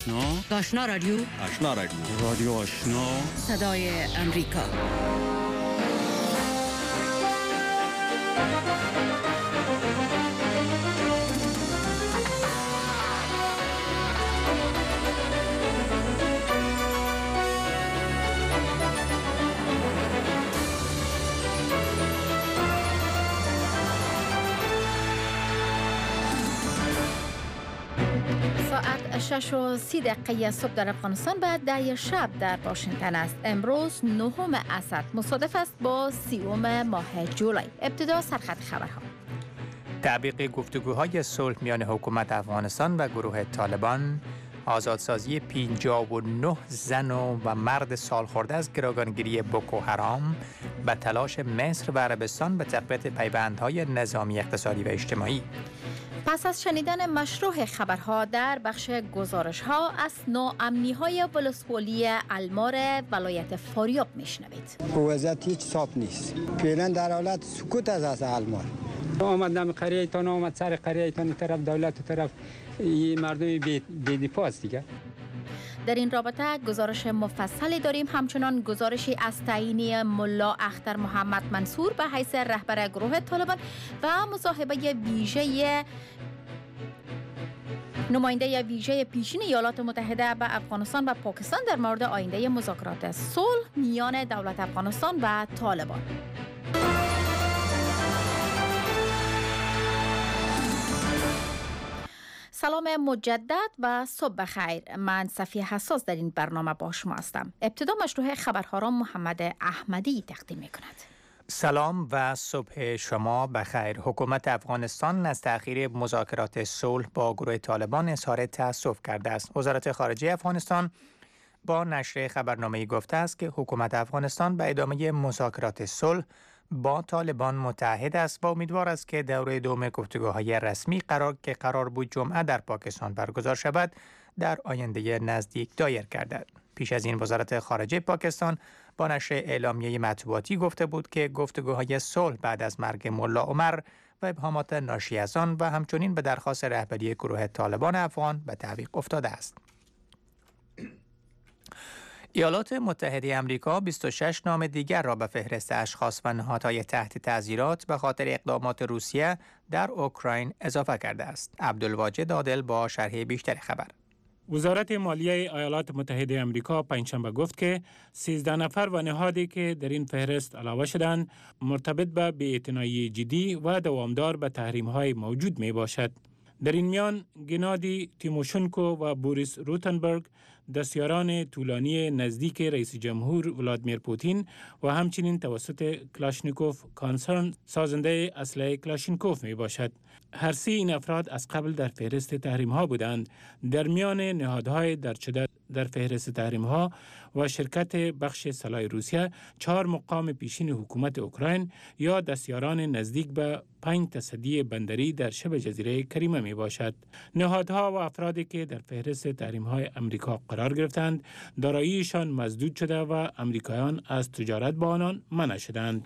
آشنا رادیو. آشنا رادیو. رادیو آشنا. صدای امریکا. ساعت 6:30 صبح در افغانستان و 10 شب در واشنگتن است. امروز 9 اسد مصادف است با 30 ماه جولای. ابتدا سرخط خبرها. تعلیق گفتگوهای صلح میان حکومت افغانستان و گروه طالبان، آزادسازی 59 زن و مرد سالخورده از گروگانگیری بوکو حرام و تلاش مصر و عربستان به تقویت پیوندهای نظامی، اقتصادی و اجتماعی. پس از شنیدن مشروع خبرها در بخش گزارش‌ها از ناامنی‌های ولسوالی المار ولایت فاریاب میشنوید. وضعیت هیچ صاف نیست. فعلا در حالت سکوت از المار. آمد نام قریه ایتان، آمد سر قریه ایتان طرف دولت و طرف مردم بی‌دفاع است دیگه. در این رابطه گزارش مفصلی داریم، همچنان گزارشی از تعیین ملا اختر محمد منصور به حیث رهبر گروه طالبان و مصاحبه ویژه نماینده ویژه پیشین ایالات متحده به افغانستان و پاکستان در مورد آینده مذاکرات صلح میان دولت افغانستان و طالبان. سلام مجدد و صبح بخیر. من صفیه حساس در این برنامه با شما هستم. ابتدا مشروع خبرها را محمد احمدی تقدیم می کند. سلام و صبح شما بخیر. حکومت افغانستان از تأخیر مذاکرات صلح با گروه طالبان اظهار تأسف کرده است. وزارت خارجه افغانستان با نشر خبرنامه‌ای گفته است که حکومت افغانستان به ادامه مذاکرات صلح با طالبان متحد است و امیدوار است که دوره دوم گفتگوهای رسمی قرار بود جمعه در پاکستان برگزار شود در آینده نزدیک دایر گردد. پیش از این وزارت خارجه پاکستان با نشر اعلامیه مطبوعاتی گفته بود که گفتگوهای صلح بعد از مرگ ملا عمر و ابهامات ناشی از آن و همچنین به درخواست رهبری گروه طالبان افغان به تعویق افتاده است. ایالات متحده آمریکا 26 نام دیگر را به فهرست اشخاص و نهادهای تحت تعزیرات به خاطر اقدامات روسیه در اوکراین اضافه کرده است. عبدالواجد عادل با شرح بیشتر خبر. وزارت مالیه ایالات متحده آمریکا پنجشنبه گفت که 13 نفر و نهادی که در این فهرست علاوه شدند مرتبط به بی‌اعتنایی جدی و دوامدار به تحریم‌های موجود می باشد. در این میان گنادی تیموشنکو و بوریس روتنبرگ دستیاران طولانی نزدیک رئیس جمهور ولادیمیر پوتین و همچنین توسط کلاشنیکوف کانسرن سازنده اسلحه کلاشنکوف می باشد. هر سه این افراد از قبل در فهرست تحریم ها بودند. در میان نهادهای درج شده در فهرست تحریم ها و شرکت بخش سلاح روسیه 4 مقام پیشین حکومت اوکراین یا دستیاران نزدیک به 5 تصدی بندری در شبه جزیره کریمه می باشد. نهادها و افرادی که در فهرست تحریم های امریکا قرار گرفتند داراییشان مسدود شده و امریکایان از تجارت با آنان منع شدند.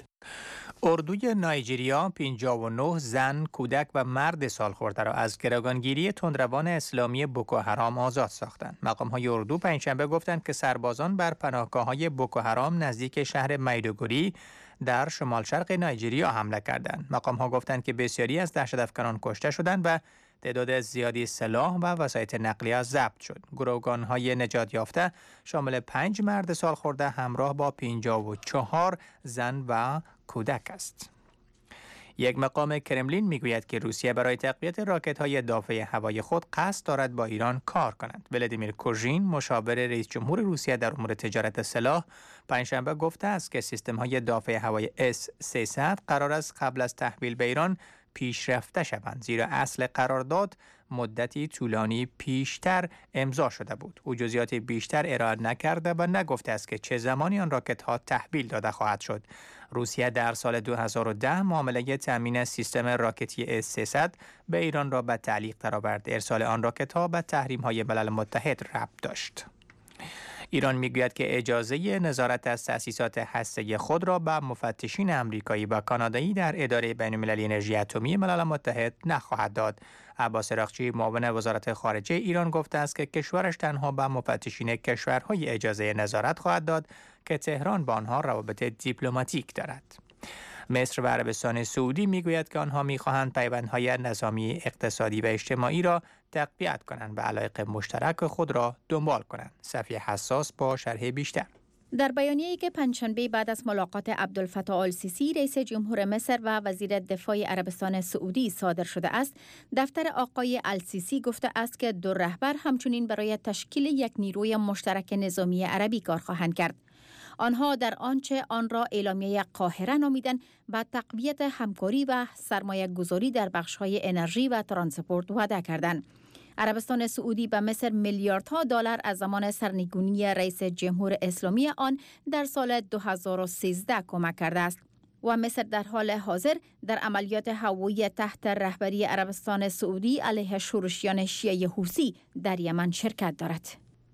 اردوی نایجریا 59 زن، کودک و مرد سالخورده را از گروگانگیری تندروان اسلامی بوکو حرام آزاد ساختند. مقام‌های اردو پنجشنبه گفتند که سربازان بر پناهگاه‌های بوکو حرام نزدیک شهر میدوگوری در شمال شرق نایجریا حمله کردند. مقام‌ها گفتند که بسیاری از دهشت‌افکنان کشته شدند و تعداد زیادی سلاح و وسایط نقلیه ضبط شد. گروگان‌های نجات یافته شامل 5 مرد سالخورده همراه با 54 زن و کودک است. یک مقام کرملین میگوید که روسیه برای تقویت راکت‌های دافع هوایی خود قصد دارد با ایران کار کند. ولادیمیر کوژین، مشاور رئیس جمهور روسیه در امور تجارت سلاح، پنجشنبه گفته است که سیستم‌های دافع هوایی S-300 قرار است قبل از تحویل به ایران پیشرفته شوند، زیرا اصل قرارداد مدتی طولانی پیشتر امضا شده بود. او جزئیات بیشتر ارائه نکرده و نگفته است که چه زمانی آن راکت‌ها تحویل داده خواهد شد. روسیه در سال 2010 معامله تامین سیستم راکتی S-300 به ایران را به تعلیق درآورد. ارسال آن راکت‌ها به تحریم‌های ملل متحد ربط داشت. ایران میگوید که اجازه نظارت از تأسیسات هسته‌ای خود را به مفتشین آمریکایی و کانادایی در اداره بین‌المللی انرژی اتمی ملل متحد نخواهد داد. عباس عراقچی معاون وزارت خارجه ایران گفته است که کشورش تنها به مفتشین کشورهای اجازه نظارت خواهد داد که تهران با آنها روابط دیپلماتیک دارد. مصر و عربستان سعودی میگوید که آنها میخواهند پیوندهای نظامی، اقتصادی و اجتماعی را تقویت کنند و علایق مشترک خود را دنبال کنند. صفیه حساس با شرح بیشتر. در بیانیه‌ای که پنجشنبه بعد از ملاقات عبدالفتاح السیسی رئیس جمهور مصر و وزیر دفاع عربستان سعودی صادر شده است، دفتر آقای السیسی گفته است که دو رهبر همچنین برای تشکیل یک نیروی مشترک نظامی عربی کار خواهند کرد. آنها در آنچه آن را اعلامیه قاهره نامیدند به تقویت همکاری و سرمایه گذاری در بخش‌های انرژی و ترانسپورت وعده کردند. عربستان سعودی به مصر میلیاردها دلار از زمان سرنگونی رئیس جمهور اسلامی آن در سال 2013 کمک کرده است و مصر در حال حاضر در عملیات هوایی تحت رهبری عربستان سعودی علیه شورشیان شیعه حوثی در یمن شرکت دارد.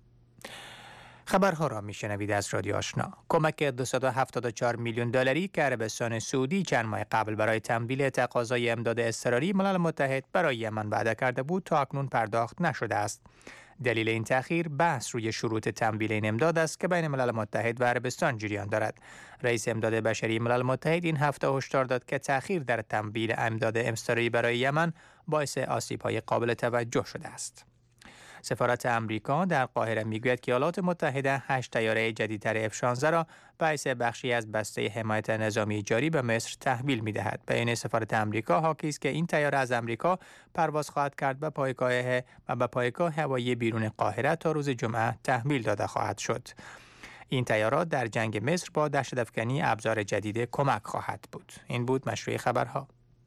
خبرها را میشنوید از رادیو آشنا. کمک 274 میلیون دلاری که عربستان سعودی چند ماه قبل برای تمویل تقاضای امداد اضطراری ملل متحد برای یمن وعده کرده بود تا اکنون پرداخت نشده است. دلیل این تأخیر بحث روی شروط تمویل این امداد است که بین ملل متحد و عربستان جریان دارد. رئیس امداد بشری ملل متحد این هفته هشدار داد که تأخیر در تمویل امداد اضطراری برای یمن باعث آسیب‌های قابل توجه شده است. سفارت آمریکا در قاهره میگوید که ایالات متحده 8 طیاره جدیدتر F-16 را باعث بخشی از بسته حمایت نظامی جاری به مصر تحویل می‌دهد. بیان سفارت آمریکا حاکی است که این طیاره از آمریکا پرواز خواهد کرد به پایگاه هوایی بیرون قاهره تا روز جمعه تحویل داده خواهد شد. این طیارات در جنگ مصر با دهشت‌افکنی ابزار جدید کمک خواهد بود. این بود مشروع خبرها.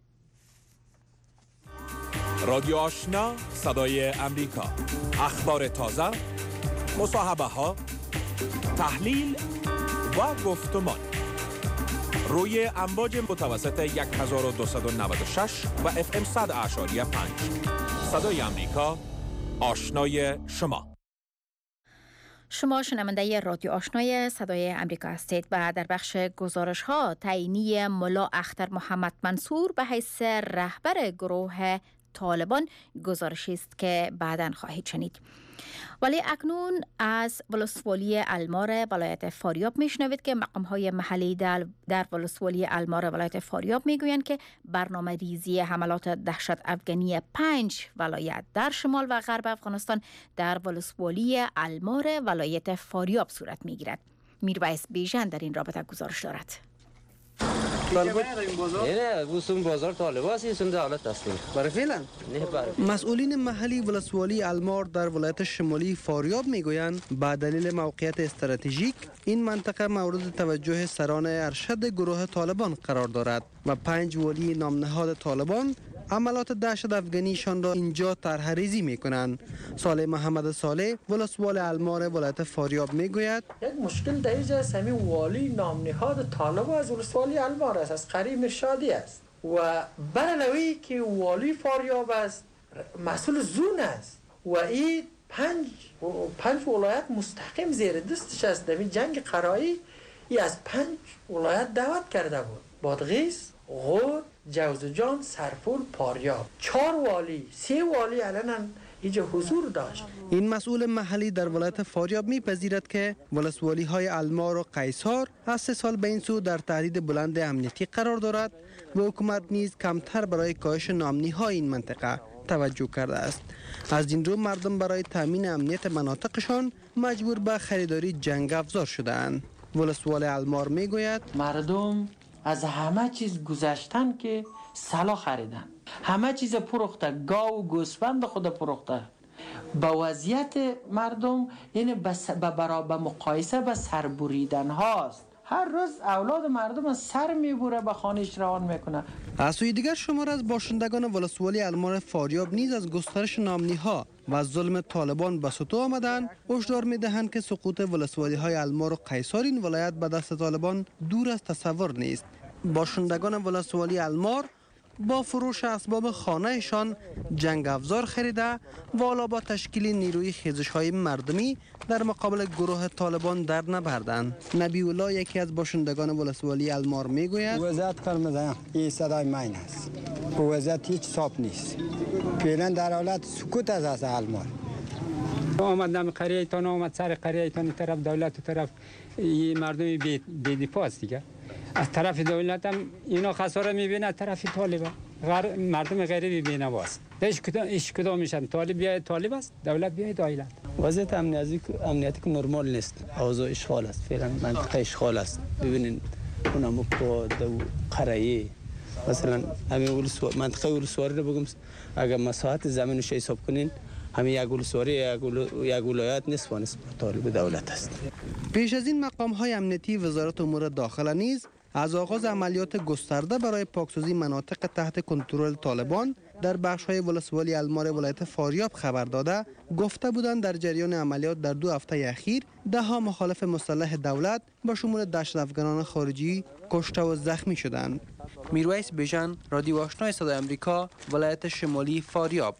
رادیو آشنا، صدای امریکا. اخبار تازه، مصاحبه ها، تحلیل و گفتمان روی امواج متوسط 1296 و FM 100.5. صدای امریکا، آشنای شما. شما شنونده رادیو آشنای صدای امریکا هستید و در بخش گزارش ها تعیینی ملا اختر محمد منصور به حیث رهبر گروه طالبان گزارشی است که بعداً خواهید شنید. ولی اکنون از ولسوالی المار ولایت فاریاب میشنوید که مقام‌های محلی در ولسوالی المار ولایت فاریاب میگویند که برنامه ریزی حملات دهشت افغانی 5 ولایت در شمال و غرب افغانستان در ولسوالی المار ولایت فاریاب صورت میگیرد. میرویس بیژن در این رابطه گزارش دارد. بازار طالب است دولت تصمیم برای فعلا. مسئولین محلی ولسوالی المار در ولایت شمالی فاریاب میگویند به دلیل موقعیت استراتژیک این منطقه مورد توجه سران ارشد گروه طالبان قرار دارد و 5 والی نامنهاد طالبان عملات دهشت افغانیشان را اینجا طرح‌ریزی میکنند. صالح محمد صالح ولسوال المار ولایت فاریاب میگوید یک مشکل در اینجا سمی والی نامنهاد طالب از ولسوالی المار است، از قریب مرشادی است و برعلاوه که والی فاریاب است مسئول زون است و این 5 ولایت مستقیم زیر دستش است. در جنگ قرایی ای از 5 ولایت دعوت کرده بود: بادغیس، غور، جوزجان، سرپول، پاریاب. 4 والی 3 والی الان اینجا حضور داشت. این مسئول محلی در ولایت فاریاب میپذیرد که ولسوالی های المار و قیصار از 3 سال به این سو در تهدید بلند امنیتی قرار دارد و حکومت نیز کمتر برای کاهش نامنی های این منطقه توجه کرده است. از این رو مردم برای تامین امنیت مناطقشان مجبور به خریداری جنگ افزار شده‌اند. ولسوال المار میگوید مردم از همه چیز گذشتن که سلاح خریدن، همه چیز پروخته، گاو و گوسفند خود پروخته. با وضعیت مردم این به مقایسه به سر بریدن هاست. هر روز اولاد مردم از سر میبره به خانه‌اش روان میکنه. از سوی دیگر شمار از باشندگان ولسوالی المار فاریاب نیز از گسترش نامنی ها و ظلم طالبان به سطوح آمدند هشدار میدهند که سقوط ولسوالی های المار و قیصار این ولایت به دست طالبان دور از تصور نیست. باشندگان ولسوالی المار با فروش اسباب خانهشان جنگ افزار خریده و حالا با تشکیل نیروی خیزش‌های مردمی در مقابل گروه طالبان در نبردند. نبی الله یکی از باشندگان ولسوالی المار میگوید وضعیت قرمز این صدای ماین است. وضعیت هیچ صاف نیست. فعلا در حالت سکوت از المار. آمد نام قریه ایتان آمد سر قریه ایتان طرف دولت و طرف مردم بی‌دفاع است دیگه. از طرف دولت هم اینا خساره میبینه، از طرف طالب مردم غیری بینوا است. هیچ کدام میشن طالب بیاید طالب است، دولت بیاید دولت. وضعیت امنیتی که نرمال نیست. اوضاع اشغال است، فعلا منطقه اشغال است. ببینید اونم کو دو قریه مثلا همین منطقه ولسوالی رو بگم اگر مساحت زمینش حساب کنین همین یک ولسوالی یک ولایت نیست و نسبت طالب دولت است. پیش از این مقام‌های امنیتی وزارت امور داخله نیز از آغاز عملیات گسترده برای پاکسازی مناطق تحت کنترل طالبان در بخش‌های ولسوالی المار ولایت فاریاب خبر داده گفته بودند در جریان عملیات در 2 هفته اخیر ده‌ها مخالف مسلح دولت با شمول دهشت‌افغانان خارجی کشته و زخمی شدند. میرویس بیژن، رادیو آشنای صدای آمریکا، ولایت شمالی فاریاب.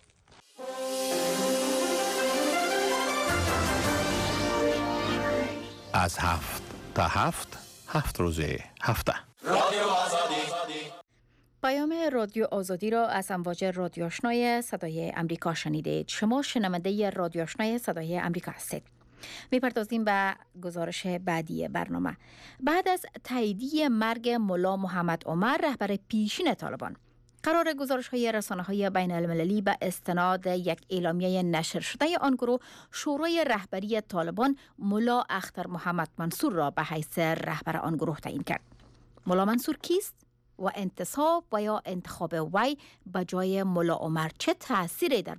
از 7 تا 7 روز هفته. رادیو آزادی. پیام رادیو آزادی را از امواج رادیو آشنای صدای آمریکا شنیدید. شما شنونده رادیو آشنای صدای آمریکا هستید. میپردازیم به گزارش بعدی برنامه. بعد از تاییدیه مرگ ملا محمد عمر رهبر پیشین طالبان، قرار گزارش‌های رسانه‌های بین المللی به استناد یک اعلامیه نشر شده آن گروه شورای رهبری طالبان ملا اختر محمد منصور را به حیث رهبر آن گروه تعیین کرد. ملا منصور کیست و انتصاب و یا انتخاب وی به جای ملا عمر چه تأثیری در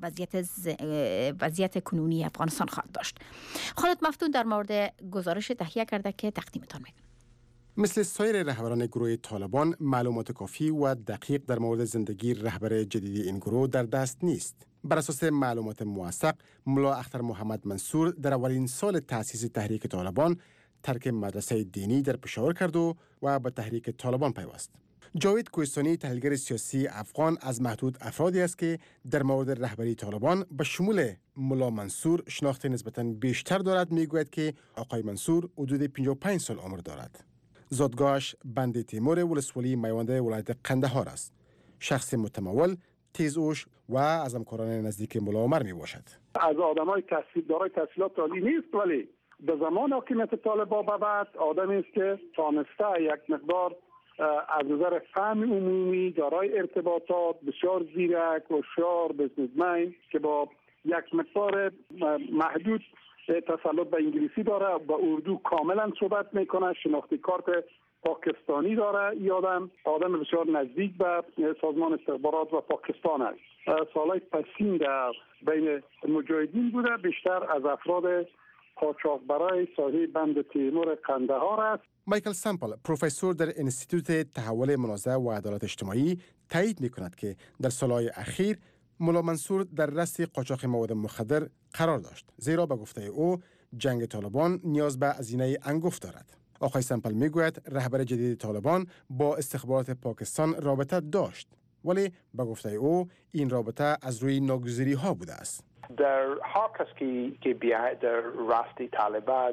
وضعیت کنونی افغانستان خواهد داشت؟ خالد مفتون در مورد گزارش تهیه کرده که تقدیمتان می‌کنم. مثل سایر رهبران گروه طالبان معلومات کافی و دقیق در مورد زندگی رهبر جدید این گروه در دست نیست. بر اساس معلومات موثق، ملا اختر محمد منصور در اولین سال تأسیس تحریک طالبان ترک مدرسه دینی در پشاور کرد و به تحریک طالبان پیوست. جاوید کوهستانی، تحلیلگر سیاسی افغان، از محدود افرادی است که در مورد رهبری طالبان به شمول ملا منصور شناخت نسبتاً بیشتر دارد. میگوید که آقای منصور حدود 55 سال عمر دارد. زادگاهش بند تیمور ولسوالی میوند ولایت قندهار است. شخص متمول، تیزهوش و از همکاران نزدیک ملا عمر می باشد. از آدمای دارای تحصیلات عالی نیست، ولی به زمان حاکمیت طالبان به بعد آدمی است که تانسته یک مقدار از نظر فهم عمومی دارای ارتباطات بسیار زیرک، هوشیار، بزنسمن که با یک مقدار محدود تسلط به انگلیسی داره، با اردو کاملا صحبت میکنه، شناختی کارت پاکستانی داره. این آدم بسیار نزدیک به سازمان استخبارات و پاکستان است. سالهای پسین در بین مجاهدین بوده، بیشتر از افراد قاچاقبرای ساحه بند تیمور قندهار است. مایکل سمپل، پروفسور در انستیتوت تحول منازعه و عدالت اجتماعی، تایید میکند که در سالهای اخیر ملا منصور در رأس قاچاق مواد مخدر قرار داشت، زیرا به گفته او جنگ طالبان نیاز به هزینه انگفت دارد. آقای سمپل میگوید رهبر جدید طالبان با استخبارات پاکستان رابطه داشت، ولی به گفته او این رابطه از روی ناگزیری ها بوده است. در هر کس که بیاید در راستی طالبان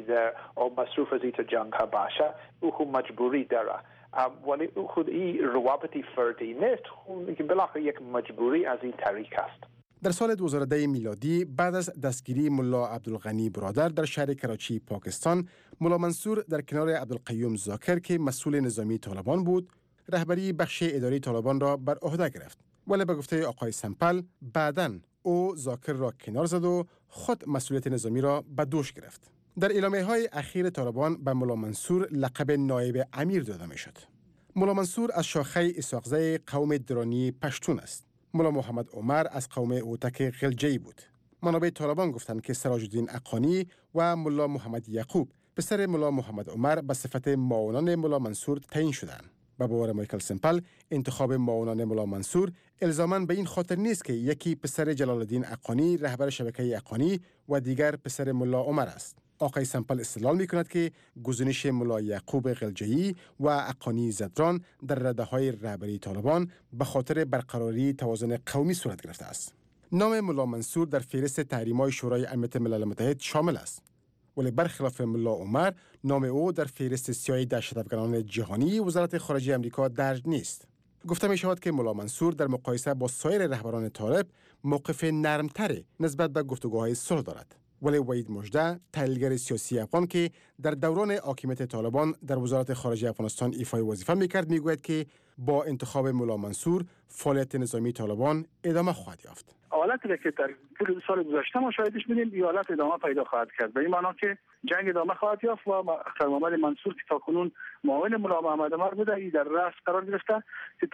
او مصروف از این جنگ ها باشه، او خود مجبوری داره، ولی او خود این روابطی فردی نیست، که بالاخره یک مجبوری از این تحریک است. در سال 2010 میلادی بعد از دستگیری ملا عبدالغنی برادر در شهر کراچی پاکستان، ملا منصور در کنار عبدالقیوم زاکر که مسئول نظامی طالبان بود، رهبری بخش اداری طالبان را بر عهده گرفت. ولی به گفته آقای سمپل بعداً او زاکر را کنار زد و خود مسئولیت نظامی را به دوش گرفت. در اعلامیه‌های اخیر طالبان به ملا منصور لقب نایب امیر داده می‌شد. ملا منصور از شاخه اسحاقزی قوم درانی پشتون است. ملا محمد عمر از قوم اوتک غلجه‌ای بود. منابع طالبان گفتند که سراج الدین اقانی و ملا محمد یعقوب پسر ملا محمد عمر به صفت معاونان ملا منصور تعیین شدند. به باور مایکل سمپل، انتخاب معاونان ملا منصور الزاماً به این خاطر نیست که یکی پسر جلال الدین اقانی رهبر شبکه اقانی و دیگر پسر ملا عمر است. آقای سمپل استدلال می کند که گزینش ملا یعقوب قلجه‌ای و اقانی زدران در رده‌های رهبری طالبان به خاطر برقراری توازن قومی صورت گرفته است. نام ملا منصور در فهرست تحریم‌های شورای امنیت ملل متحد شامل است. ولی برخلاف ملا عمر، نام او در فهرست سیاه دهشت‌افکنان جهانی وزارت خارجه آمریکا درج نیست. گفته می شود که ملا منصور در مقایسه با سایر رهبران طالب موقف نرمتری نسبت به گفتگوهای صلح دارد. ولی وحید مژده، تحلیلگر سیاسی افغان که در دوران حاکمیت طالبان در وزارت خارجه افغانستان ایفای وظیفه میکرد، میگوید که با انتخاب ملا منصور فعالیت نظامی طالبان ادامه خواهد یافت. حالتی که در طول سال گذشته ما شاهدش بودیم، این حالت ادامه پیدا خواهد کرد. به این معنی که جنگ ادامه خواهد یافت و اختر محمد منصور که تاکنون معاون ملا محمد عمر بوده، این در رأس قرار گرفته که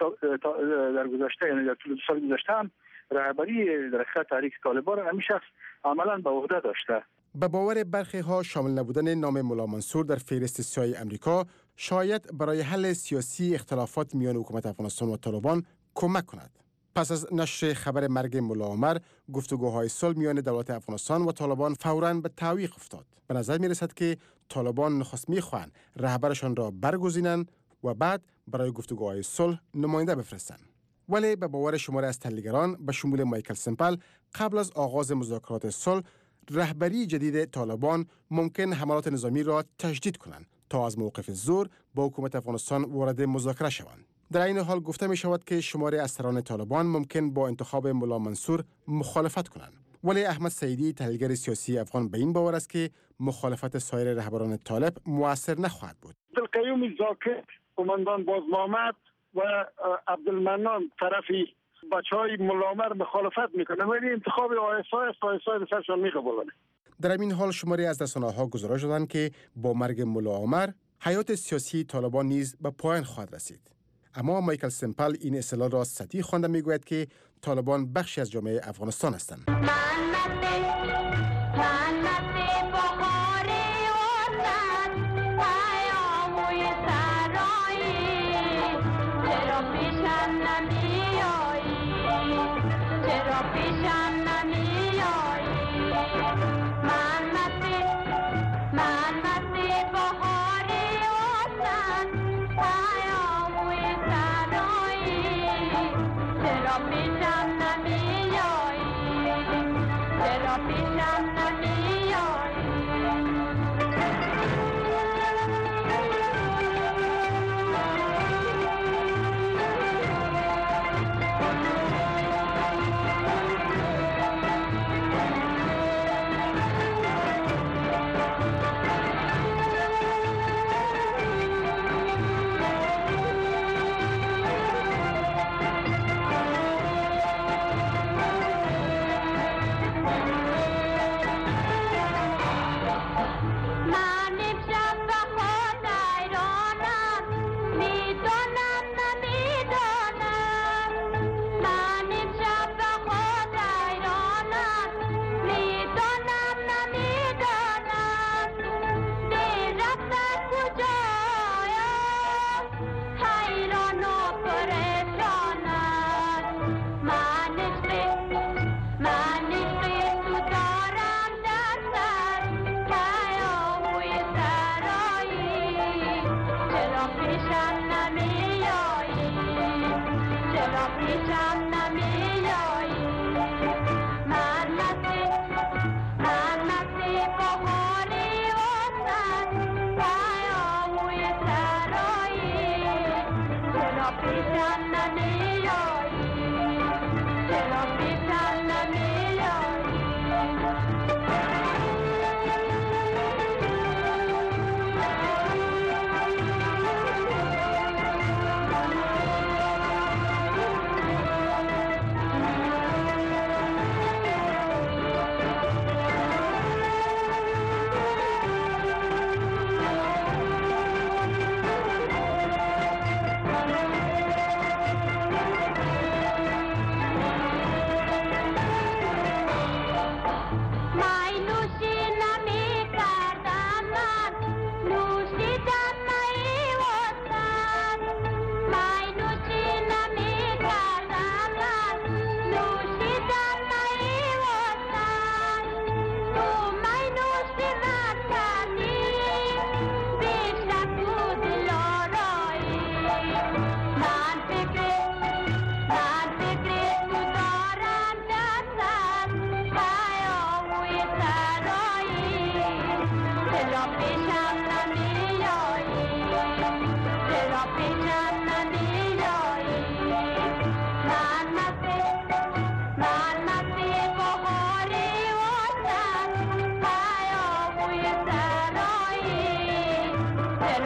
در گذشته، یعنی در طول سال گذشته هم رهبری در خط تحریک طالبان را همین شخص عملاً به عهده داشته. به باور برخی ها شامل نبودن نام ملا منصور در فهرست سیاه آمریکا شاید برای حل سیاسی اختلافات میان حکومت افغانستان و طالبان کمک کند. پس از نشر خبر مرگ ملا عمر، گفتگوهای صلح میان دولت افغانستان و طالبان فوراً به تعویق افتاد. به نظر می رسد که طالبان نخست میخواهند رهبرشان را برگزینند و بعد برای گفتگوهای صلح نماینده بفرستند. ولی به باور شماری از تحلیلگران به شمول مایکل سمپل، قبل از آغاز مذاکرات صلح، رهبری جدید طالبان ممکن حملات نظامی را تجدید کنند تا از موقف زور با حکومت افغانستان وارد مذاکره شوند. در این حال گفته می شود که شماری از سران طالبان ممکن با انتخاب ملا منصور مخالفت کنند. ولی احمد سعیدی، تحلیلگر سیاسی افغان، به این باور است که مخالفت سایر رهبران طالب مؤثر نخواهد بود. عبدالقیوم زاکر، قماندان باز محمد و عبدالمنان طرفی بچهای ملا عمر مخالفت میکنه، ولی انتخاب آیسای به سرشان میقبولند. در این حال شماری از رسانه‌ها گزارش دادند که با مرگ ملا عمر حیات سیاسی طالبان نیز به پایان خواهد رسید. اما مایکل سمپل این اصطلاح را سطحی خوانده میگوید که طالبان بخشی از جامعه افغانستان هستند.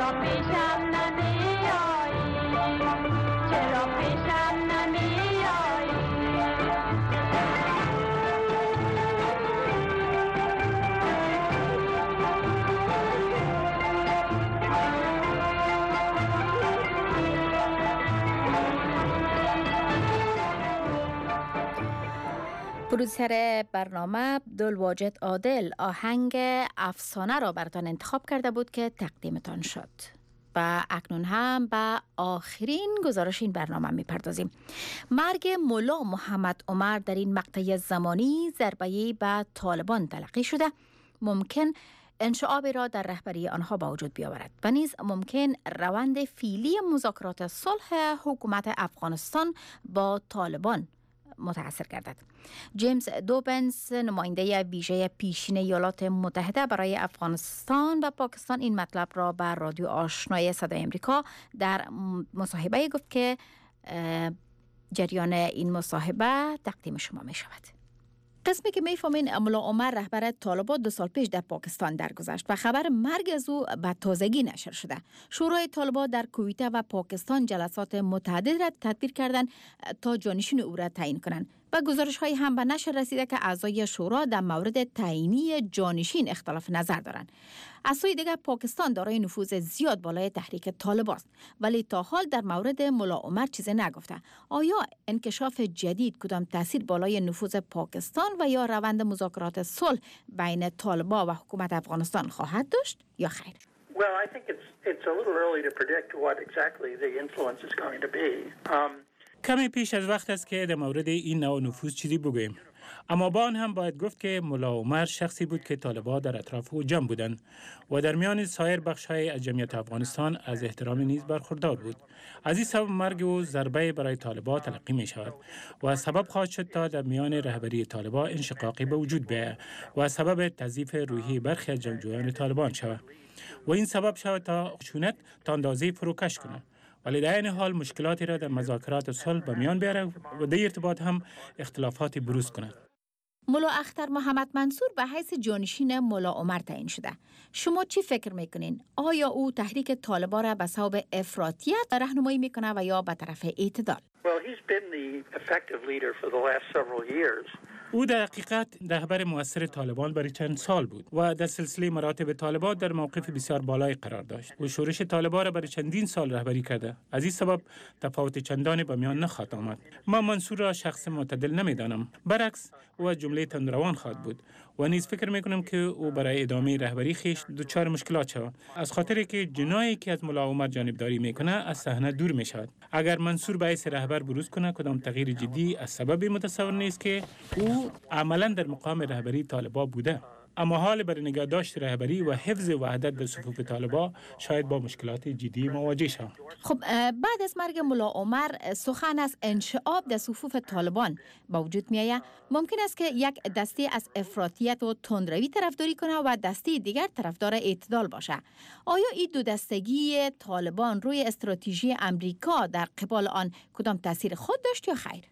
پرودوسر برنامه عبدالواجد عادل آهنگ افسانه را براتان انتخاب کرده بود که تقدیمتان شد. و اکنون هم به آخرین گزارش این برنامه میپردازیم. مرگ ملا محمد عمر در این مقطع زمانی ضربه‌ای به طالبان تلقی شده، ممکن انشعابی را در رهبری آنها به وجود بیاورد و نیز ممکن روند فعلی مذاکرات صلح حکومت افغانستان با طالبان متأثر گردد. جیمز دوبنز، نماینده ویژه پیشین ایالات متحده برای افغانستان و پاکستان، این مطلب را بر رادیو آشنای صدای امریکا در مصاحبه گفت که جریان این مصاحبه تقدیم شما می شود. قسمی که میفهمین ملا عمر رهبر طالبان 2 سال پیش در پاکستان درگذشت و خبر مرگ از او به تازگی نشر شده. شورای طالبان در کویت و پاکستان جلسات متعدد را تدبیر کردند تا جانشین او را تعیین کنند و گزارش های هم به نشر رسیده که اعضای شورا در مورد تعیینی جانشین اختلاف نظر دارند. از سوی دیگر پاکستان دارای نفوذ زیاد بالای تحریک طالبان است، ولی تا حال در مورد ملا عمر چیزی نگفته. آیا انکشاف جدید کدام تاثیر بالای نفوذ پاکستان و یا روند مذاکرات صلح بین طالبان و حکومت افغانستان خواهد داشت یا خیر؟ Well, I think it's a little early to predict what exactly the influence is going to be. کمی پیش از وقت است که در مورد این نوع نفوذ چیزی بگوییم. اما با آن هم باید گفت که ملا عمر شخصی بود که طالبان در اطراف او جمع بودند و در میان سایر بخش‌های از جمعیت افغانستان از احترام نیز برخوردار بود. از این سبب مرگ او ضربه برای طالبان تلقی می شود و سبب خواهد شد تا در میان رهبری طالبان انشقاقی به وجود بیاید و سبب تضعیف روحی برخی از جنگجویان طالبان شود و این سبب شود تا خشونت تا اندازه فروکش کند. ولی در این حال مشکلاتی را در مذاکرات صلح به میان بیاره و در ارتباط هم اختلافاتی بروز کند. ملا اختر محمد منصور به حیث جانشین ملا عمر تعیین شده. شما چی فکر میکنین؟ آیا او تحریک طالبان را به سبب افراطیت راهنمایی میکنه و یا به طرف اعتدال؟ Well, he's been the effective leader for the last several years. او در حقیقت رهبر مؤثر طالبان برای چند سال بود و در سلسله مراتب طالبان در موقف بسیار بالای قرار داشت و شورش طالبان را برای چندین سال رهبری کرده. از این سبب تفاوت چندانی به میان نخواهد آمد. من منصور را شخص معتدل نمیدانم، برعکس او از جمله تندروان خواهد بود و نیز فکر میکنم که او برای ادامه رهبری خیش دچار مشکلات شود، از خاطری که جنایی که از ملا عمر جانبداری میکنه از صحنه دور میشود. اگر منصور به حیث رهبر بروز کنه کدام تغییر جدی از سبب متصور نیست که او عملا در مقام رهبری طالبان بوده، اما حال برای نگاه داشت رهبری و حفظ وحدت در صفوف طالبان شاید با مشکلات جدی مواجه شود. خب بعد از مرگ ملا عمر سخن از انشعاب در صفوف طالبان با وجود می آید. ممکن است که یک دسته از افراطیت و تندروی طرفداری کنه و دسته دیگر طرفدار اعتدال باشه. آیا این دو دستگی طالبان روی استراتژی امریکا در قبال آن کدام تاثیر خود داشت یا خیر؟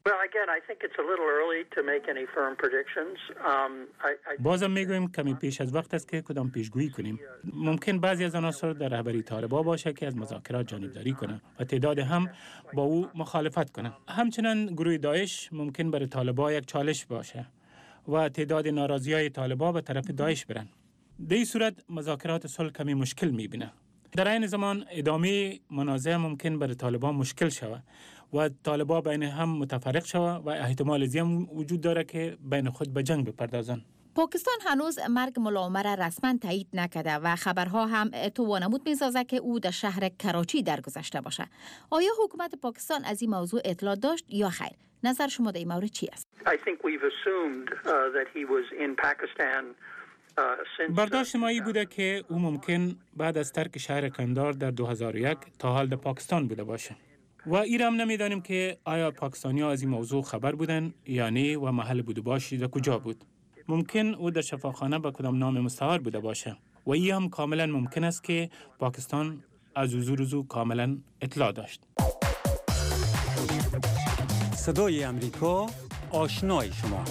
بازم میگویم کمی پیش از وقت است که کدام پیشگویی کنیم. ممکن بعضی از عناصر در رهبری طالبان باشه که از مذاکرات جانبداری کنه و تعداد هم با او مخالفت کنه. همچنین گروه داعش ممکن برای طالبان یک چالش باشه و تعداد ناراضیای طالبان به طرف داعش برن. در این صورت مذاکرات صلح کمی مشکل میبینه. در این زمان ادامه منازعه ممکن برای طالبان مشکل شود و طالبان بین هم متفرق شود و احتمال زیاد وجود داره که بین خود به جنگ بپردازند. پاکستان هنوز مرگ ملا عمر را رسما تایید نکرده و خبرها هم تو وانمود می‌سازد که او در شهر کراچی درگذشته باشه. آیا حکومت پاکستان از این موضوع اطلاع داشت یا خیر؟ نظر شما در این مورد چی است؟ برداشت ما این بوده که او ممکن بعد از ترک شهر کندهار در 2001 تا حال در پاکستان بوده باشه. و این هم نمیدانیم که آیا پاکستانی‌ها از این موضوع خبر بودن یا نه و محل بودباشی در کجا بود. ممکن او در شفاخانه با کدام نام مستعار بوده باشه و این هم کاملا ممکن است که پاکستان از حضور او کاملا اطلاع داشت. صدای امریکا، آشنای شما.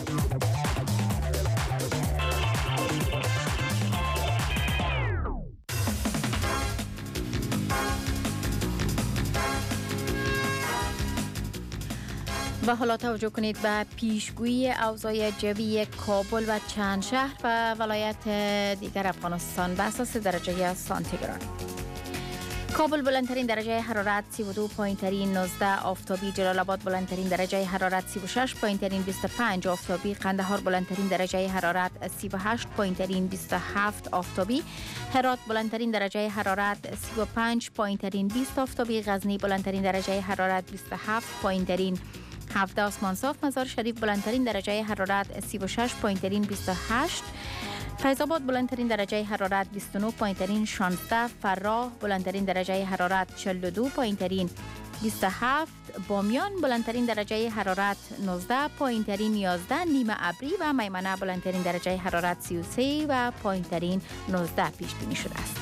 و حالا توجه کنید به پیشگویی اوضاع جوی کابل و چند شهر و ولایت دیگر افغانستان به اساس درجه سانتیگراد. کابل بلندترین درجه حرارت 32 پایینترین 19 آفتابی، جلال آباد بلندترین درجه حرارت 36 پایینترین 25 آفتابی، قندهار بلندترین درجه حرارت 38 پایینترین 27 آفتابی، هرات بلندترین درجه حرارت 35 پایینترین 20 آفتابی، غزنی بلندترین درجه حرارت 27 پایینترین 17 آسمان صاف، مزار شریف بلندترین درجه حرارت 36 پایینترین 28، فیض آباد بلندترین درجه حرارت 29 پایینترین 16، فراه بلندترین درجه حرارت 42 پایینترین 27، بامیان بلندترین درجه حرارت 19 پایینترین 11 نیمه ابری و میمنه بلندترین درجه حرارت 33 و پایینترین 19 پیش بینی شده است.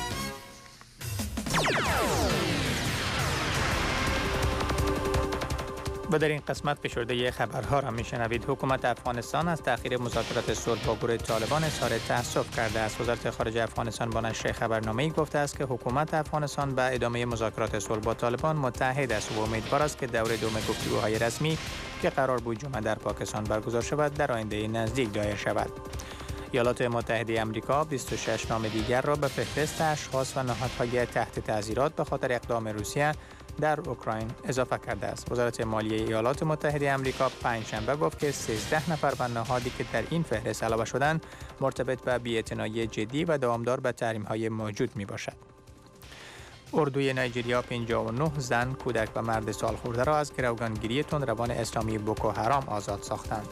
و در این قسمت فشرده خبرها را میشنوید. حکومت افغانستان از تأخیر مذاکرات صلح با گروه طالبان اظهار تأسف کرده است. وزارت خارجه افغانستان با نشر خبرنامه‌ای گفته است که حکومت افغانستان به ادامه مذاکرات صلح با طالبان متحد است و امیدوار است که دور دوم گفتگوهای رسمی که قرار بود جمعه در پاکستان برگزار شود در آینده نزدیک دایر شود. ایالات متحده آمریکا 26 نام دیگر را به فهرست اشخاص و نهادهای تحت تعزیرات به خاطر اقدام روسیه در اوکراین اضافه کرده است. وزارت مالیه ایالات متحده آمریکا پنجشنبه گفت که 13 نفر و نهادی که در این فهرست علاوه شدند مرتبط به بی‌اعتنایی جدی و دوامدار به تحریم‌های موجود میباشد. اردوی نایجریا 59 زن، کودک و مرد سالخورده را از گروگانگیری تندروان اسلامی بوکو حرام آزاد ساختند.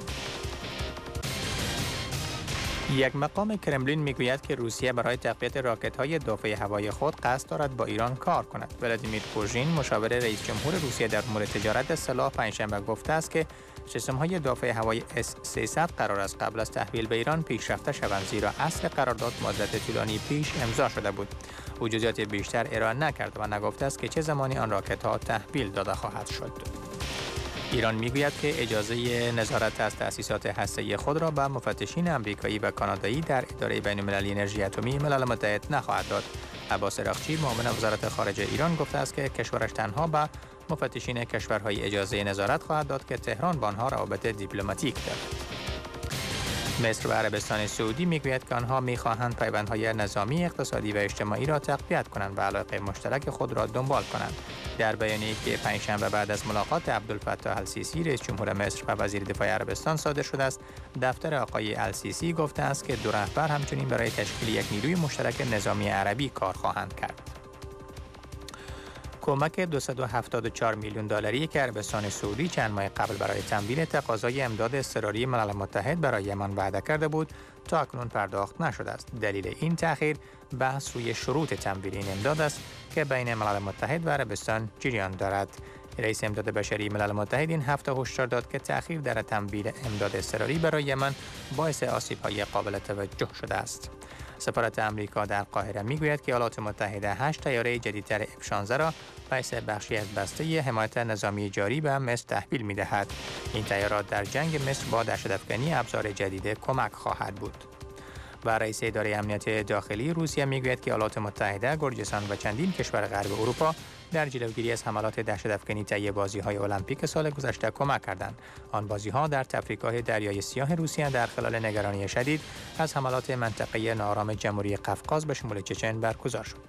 یک مقام کرملین میگوید که روسیه برای تقویت راکت‌های دافع هوایی خود قصد دارد با ایران کار کند. ولادیمیر پوتین مشاور رئیس جمهور روسیه در امور تجارت سلاح پنجشنبه گفته است که سیستم‌های دافع هوایی S-300 قرار است قبل از تحویل به ایران پیشرفته شوند، زیرا اصل قرارداد مدت طولانی پیش امضا شده بود. او جزئیات بیشتر ارائه نکرد و نگفته است که چه زمانی آن راکت‌ها تحویل داده خواهد شد. ایران میگوید که اجازه نظارت از تأسیسات هسته‌ای خود را به مفتشین آمریکایی و کانادایی در اداره بین‌المللی انرژی اتمی ملل متحد نخواهد داد. عباس رخچی معاون وزارت خارجه ایران گفته است که کشورش تنها به مفتشین کشورهای اجازه نظارت خواهد داد که تهران با آنها روابط دیپلماتیک دارد. مصر و عربستان سعودی میگوید که آنها میخواهند پیوندهای نظامی، اقتصادی و اجتماعی را تقویت کنند و علاقه مشترک خود را دنبال کنند. در بیانیه‌ای که پنجشنبه بعد از ملاقات عبدالفتاح السیسی رئیس جمهور مصر و وزیر دفاع عربستان صادر شده است، دفتر آقای السیسی گفته است که دو رهبر همچنین برای تشکیل یک نیروی مشترک نظامی عربی کار خواهند کرد. کمک 274 میلیون دلاری که عربستان سعودی چند ماه قبل برای تمویل تقاضای امداد اضطراری ملل متحد برای یمن وعده کرده بود تا اکنون پرداخت نشده است. دلیل این تأخیر بحث روی شروط تمویل این امداد است که بین ملل متحد و عربستان جریان دارد. رئیس امداد بشری ملل متحد این هفته هشدار داد که تأخیر در تمویل امداد اضطراری برای یمن باعث آسیب‌های قابل توجه شده است. سفارت آمریکا در قاهره میگوید که ایالات متحده 8 طیاره جدیدتر F-16 را باعث بخشی از بسته حمایت نظامی جاری به مصر تحویل می‌دهد. این طیارات در جنگ مصر با دهشت‌افکنی ابزار جدید کمک خواهد بود. و رئیس اداره امنیت داخلی روسیه میگوید که ایالات متحده، گرجستان و چندین کشور غرب اروپا در جلوگیری از حملات دهشت‌افکنی طی بازی‌های المپیک سال گذشته کمک کردند. آن بازی‌ها در تفریحگاه دریای سیاه روسیه در خلال نگرانی شدید از حملات منطقه ناآرام جمهوری قفقاز به شمول چچن برگزار شد.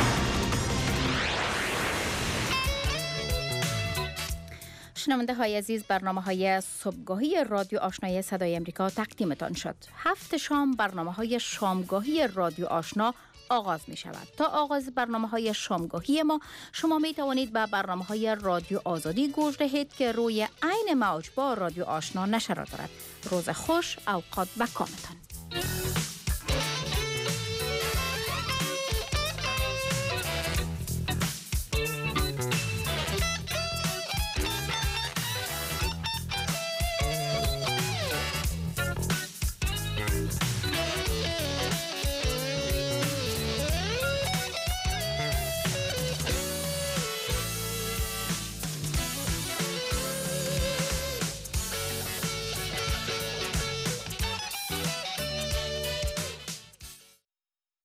شنونده های عزیز، برنامه های صبحگاهی رادیو آشنای صدای امریکا تقدیمتان شد. 7 شام برنامه های شامگاهی رادیو آشنا آغاز می شود. تا آغاز برنامه های شامگاهی ما شما می توانید به برنامه های رادیو آزادی گوش دهید که روی عین موج با رادیو آشنا نشر دارد. روز خوش، اوقات بکامتان.